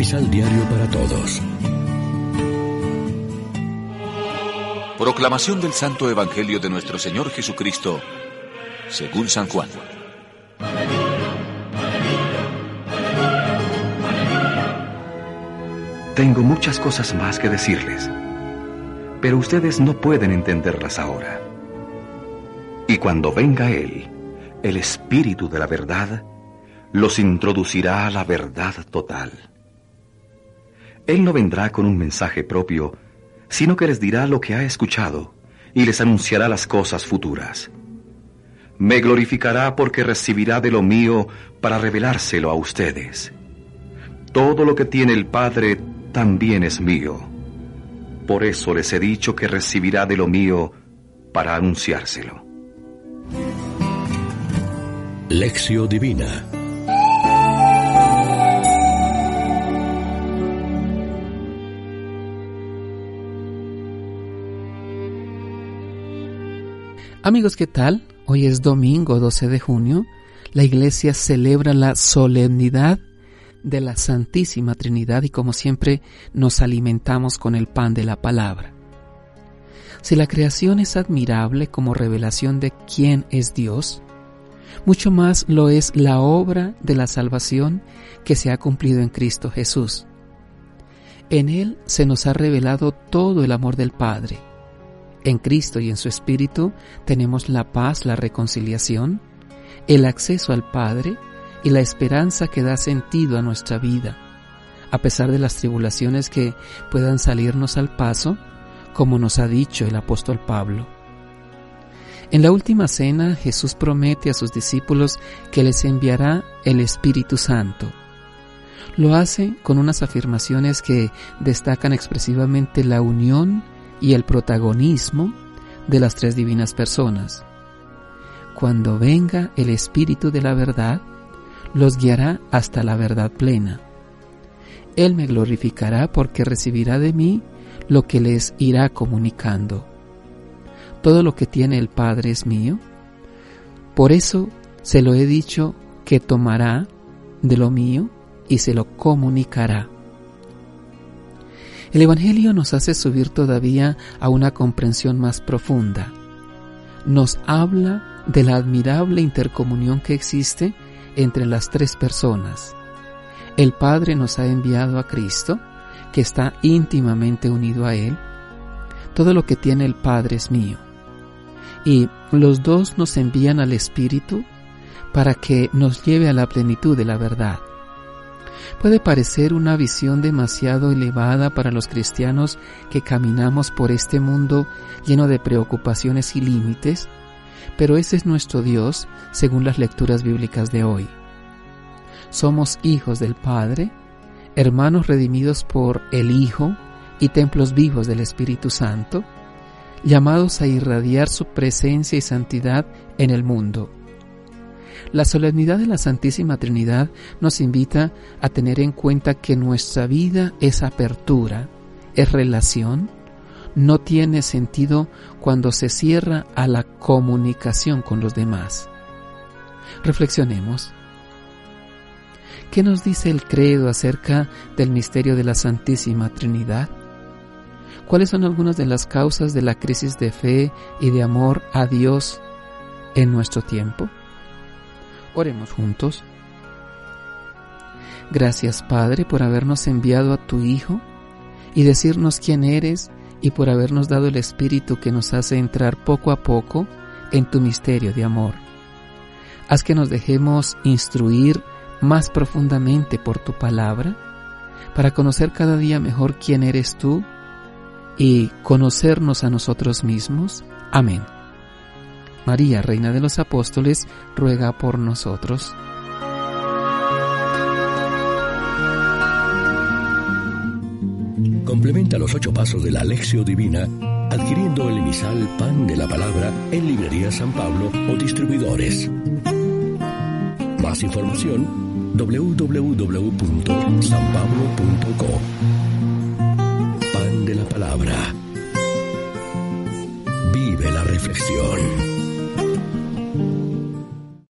Misal Diario para Todos. Proclamación del Santo Evangelio de nuestro Señor Jesucristo, según San Juan. Tengo muchas cosas más que decirles, pero ustedes no pueden entenderlas ahora. Y cuando venga Él, el Espíritu de la verdad, los introducirá a la verdad total. Él no vendrá con un mensaje propio, sino que les dirá lo que ha escuchado y les anunciará las cosas futuras. Me glorificará porque recibirá de lo mío para revelárselo a ustedes. Todo lo que tiene el Padre también es mío. Por eso les he dicho que recibirá de lo mío para anunciárselo. Lección Divina. Amigos, ¿qué tal? Hoy es domingo 12 de junio. La Iglesia celebra la solemnidad de la Santísima Trinidad y como siempre nos alimentamos con el pan de la palabra. Si la creación es admirable como revelación de quién es Dios, mucho más lo es la obra de la salvación que se ha cumplido en Cristo Jesús. En Él se nos ha revelado todo el amor del Padre. En Cristo y en su Espíritu tenemos la paz, la reconciliación, el acceso al Padre y la esperanza que da sentido a nuestra vida, a pesar de las tribulaciones que puedan salirnos al paso, como nos ha dicho el apóstol Pablo. En la última cena, Jesús promete a sus discípulos que les enviará el Espíritu Santo. Lo hace con unas afirmaciones que destacan expresivamente la unión y el protagonismo de las tres divinas personas. Cuando venga el Espíritu de la verdad, los guiará hasta la verdad plena. Él me glorificará porque recibirá de mí lo que les irá comunicando. Todo lo que tiene el Padre es mío. Por eso se lo he dicho que tomará de lo mío y se lo comunicará. El Evangelio nos hace subir todavía a una comprensión más profunda. Nos habla de la admirable intercomunión que existe entre las tres personas. El Padre nos ha enviado a Cristo, que está íntimamente unido a Él. Todo lo que tiene el Padre es mío. Y los dos nos envían al Espíritu para que nos lleve a la plenitud de la verdad. Puede parecer una visión demasiado elevada para los cristianos que caminamos por este mundo lleno de preocupaciones y límites, pero ese es nuestro Dios según las lecturas bíblicas de hoy. Somos hijos del Padre, hermanos redimidos por el Hijo y templos vivos del Espíritu Santo, llamados a irradiar su presencia y santidad en el mundo. La solemnidad de la Santísima Trinidad nos invita a tener en cuenta que nuestra vida es apertura, es relación, no tiene sentido cuando se cierra a la comunicación con los demás. Reflexionemos. ¿Qué nos dice el credo acerca del misterio de la Santísima Trinidad? ¿Cuáles son algunas de las causas de la crisis de fe y de amor a Dios en nuestro tiempo? Oremos juntos. Gracias, Padre, por habernos enviado a tu Hijo y decirnos quién eres y por habernos dado el Espíritu que nos hace entrar poco a poco en tu misterio de amor. Haz que nos dejemos instruir más profundamente por tu palabra para conocer cada día mejor quién eres tú y conocernos a nosotros mismos. Amén. María, Reina de los Apóstoles, ruega por nosotros. Complementa los 8 pasos de la Lección Divina adquiriendo el emisal Pan de la Palabra en Librería San Pablo o distribuidores. Más información www.sanpablo.co. Pan de la Palabra. Vive la reflexión.